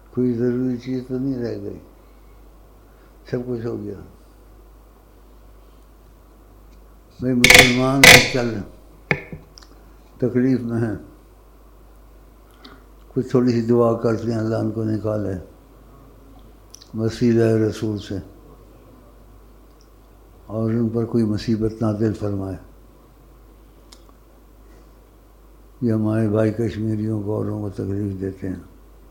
कोई ज़रूरी चीज़ तो नहीं रह गई, सब कुछ हो गया। भाई मुसलमान चल तकलीफ़ में है, कुछ थोड़ी सी दुआ करते हैं अल्लाह उनको निकाले वसीला रसूल से और उन पर कोई मुसीबत नाज़िल फरमाए। ये हमारे भाई कश्मीरियों को औरों को तकलीफ़ देते हैं।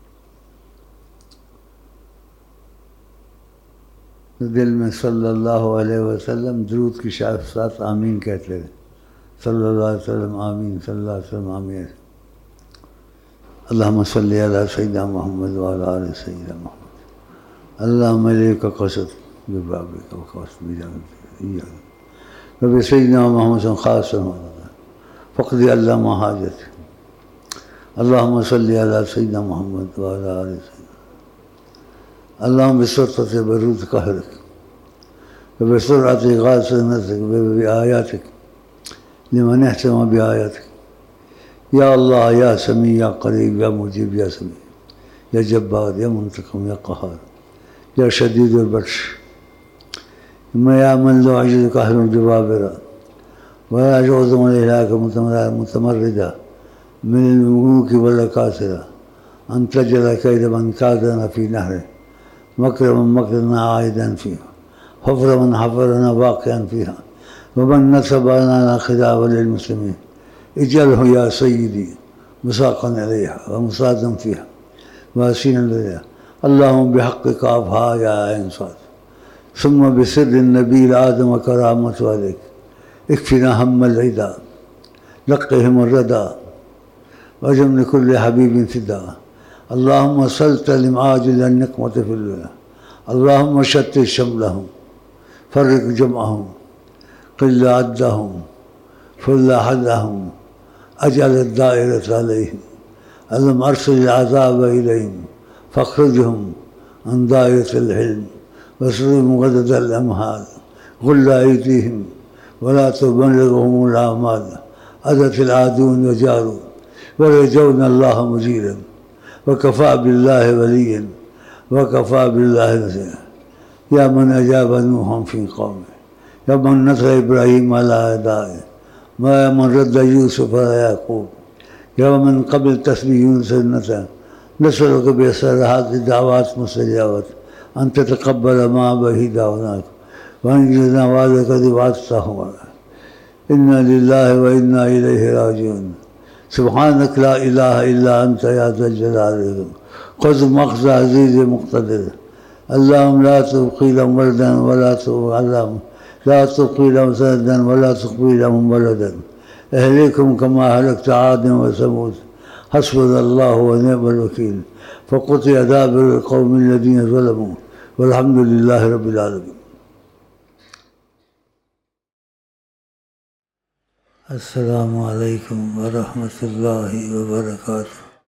तो दिल में सल्लल्लाहु अलैहि वसल्लम दुरूद की साथ आमीन कहते थे। सल्लल्लाहु अलैहि वसल्लम आमीन, सल्लल्लाहु अलैहि वसल्लम आमीन। अल्लाहुम्मा सल्लि अला सय्यिदिना मुहम्मद व अला आलि सय्यिदिना मुहम्मद। अल्लाहुम्मा इलैका क़सद बिबाबिका व क़स्बिका व बिसय्यिदिना मुहम्मद ख़ासन फ़क़्दि अल्लाहुम्मा हाजत। अल्लाहुम्मा सल्लि अला सय्यिदिना मुहम्मद व अला आलि सय्यिदिना। अल्लाहुम्मा बिसुत्तति बरूद कहरिक व बिसुरअति गासिनतिक व बिआयातिक लिमन अहतमा बिआयातिक। या अल्लाह या समी या करीब या मुजीब या समी या जब्बार या मुंतक़िम या क़हार या शदीदुल बत्श या मन ला अजिज़ कहरुन जवाबिरा व ला यऊज़ु इलैका मुतमर्रिदा मिनल मुलूकी वल अकासिरा अन तजअल कैद मन कादना फ़ी नहरिक मकरमन मकरना आइदन फ़ीहा हफ़रमन हफ़रना वाक़िअन फ़ीहा व मन नसबना खिदाब लिलमुस्लिमीन इजअलहु या सय्यिदी मुसाक़न अलैहा व मुसादन फ़ीहा वासीन अलैहा। अल्लाहुम्मा बिहक़्क़ि काफ़हा या ऐन साद सुम्मा बिसिर्रि नबी आदम करामतु अलैक इक्फ़िना हम्मल इदा लक़्क़िहिमुर रदा वजम्नि कुल्लि हबीबिन फ़िदा। अल्लाहुम्मा सल्तलिम आजिलन निक़मति फ़िल दुनिया। अल्लाहुम्मा शत्तित शमलहुम फ़र्रिक़ जमअहुम क़िल्ल अद्दहुम फ़ुल्ल हदहुम अजअल दाइरत अलैहिम। अल्लाहुम्मा अरसिल अज़ाब इलैहिम फ़ख़्रिजहुम अन दाइरतिल हिल्म वस्रिम गददल अमहाल गुल्ल अयदीहिम वला तुबल्लिग़हुमुल आमाल अदतिल आदून व जारू वरजौना अल्लाह मुजीरन वकफ़ा बिल्लाहि वलिय्यन वकफ़ा बिल्लाहि नसीरा। या मन अजाब नूहन फ़ी क़ौमिही या मन नसर इब्राहीम अला अदाए या मन रद्द यूसुफ अला याक़ूब या मन क़बिल तस्बीह यूनुस नसलुक बिअसरहाति दावात मुस्तजाबत अन ततक़ब्बल मा बही दावनाक व अंजिज़ना वादक वास्तहुम। इन्ना लिल्लाहि व इन्ना इलैहि राजिऊन। सुब्हानक ला इलाहा इल्ला अंत या ज़ल जलालि वल इकराम। ख़ुज़ मख़्ज़ अज़ीज़ मुक़तदिर। अल्लाहुम्मा ला तुब्क़ि लहुम वलदन वला ला तुब्क़ि लहुम सनदन वला तुब्क़ि लहुम वलदन अहलिकहुम कमा अहलकत आद व समूद। हस्बुनल्लाहु व निअमल वकील। फ़क़ुतिअ दाबिरुल क़ौमिल लज़ीना ज़लमू वल्हम्दुलिल्लाहि रब्बिल आलमीन। अस्सलामु अलैकुम व रहमतुल्लाहि व बरकातुहू।